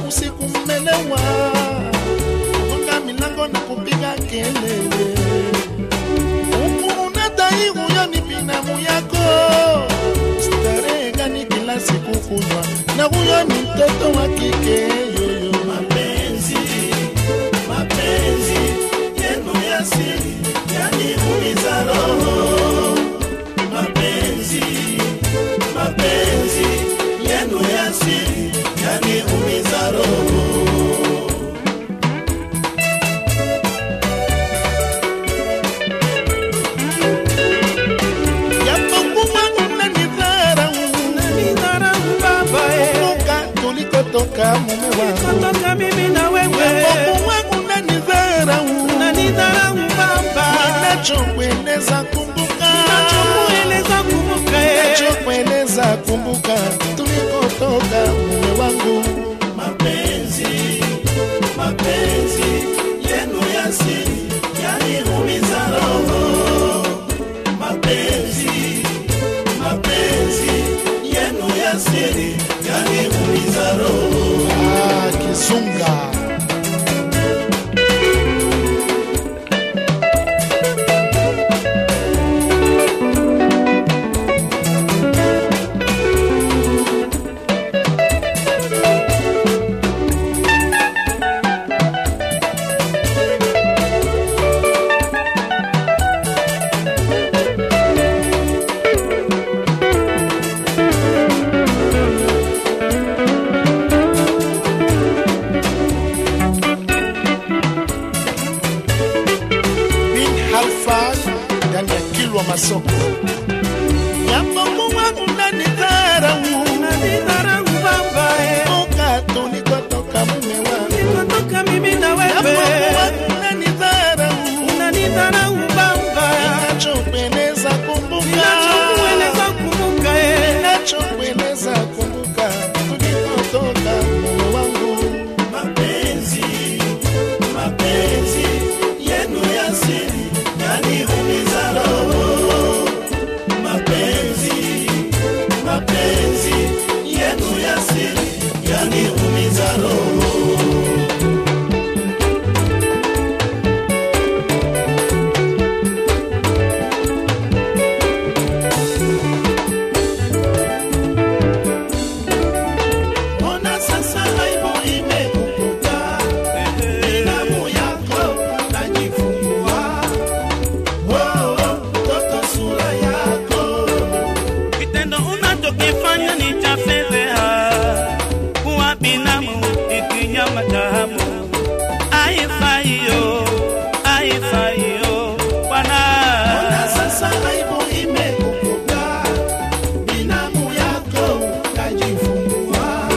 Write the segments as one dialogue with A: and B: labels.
A: usiku mmelewa, kugonga milango na kupiga kelele. Huku unadai huyo ni binamu yako, starehe gani kila siku kunywa, na huyo ni mtoto wa kike yoyo. Mapenzi yenu ya siri yanaumiza roho. Mapenzi yenu ya siri yanaumiza roho. Toka mume wangu, toka mimi na wewe, Mungu wangu unanidharau baba. Ninachokueleza kumbuka, ninachokueleza kumbuka, tulikotoka mume wangu. Mapenzi yenu ya siri yanaumiza roho. Mapenzi yenu ya siri yanaumiza roho. Kizunga masoko ya Mungu wangu unanidharau baba. Toka tulikotoka mume wangu, toka mimi na wewe, unanidharau baba. Ninachokueleza kumbuka, tulikotoka mume wangu. Mapenzi yenu ya siri yanaumiza roho. Mapenzi yenu ya siri yanaumiza roho. Ona sasa aibu imekukuta, binamu yako najifungua. Toto sura yako,
B: kitendo unachokifanya ni cha fedheha. Kuwa binamu ikinyama tahamu, haifai bwana.
A: Ona sasa aibu imekukuta, binamu yako kajifungua.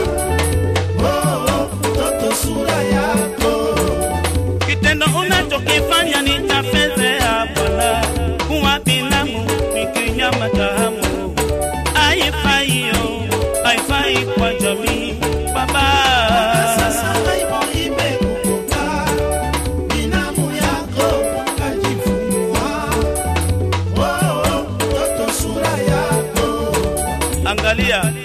A: Toto sura yako,
B: kitendo unachokifanya ni cha fedheha bwana. Kuwa binamu ikinyama tahamu, haifai kwa jamii baba.
A: sasa aibu imekukuta, binamu yako kajifungua. Toto sura yako,
B: Angalia